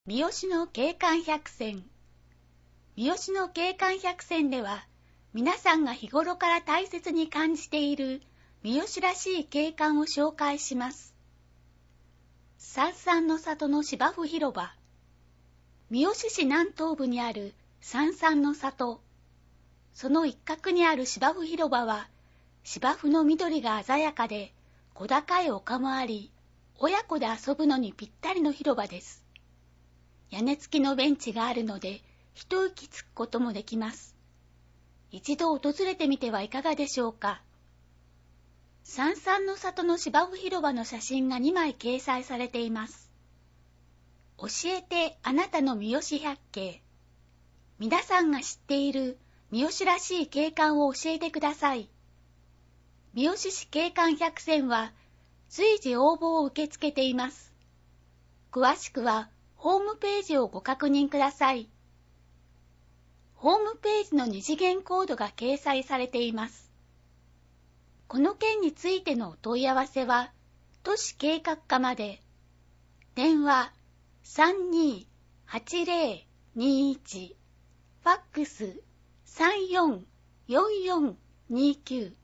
三好の景観百選。三好の景観百選では、皆さんが日頃から大切に感じている三好らしい景観を紹介します。三々の里の芝生広場。三好市南東部にある三々の里。その一角にある芝生広場は、芝生の緑が鮮やかで、小高い丘もあり、親子で遊ぶのにぴったりの広場です。屋根付きのベンチがあるので、一息つくこともできます。一度訪れてみてはいかがでしょうか。三々の里の芝生広場の写真が2枚掲載されています。教えてあなたの三好百景。皆さんが知っている三好らしい景観を教えてください。三好市景観百選は随時応募を受け付けています。詳しくはホームページをご確認ください。ホームページの二次元コードが掲載されています。この件についてのお問い合わせは、都市計画課まで。電話328021、ファックス344429。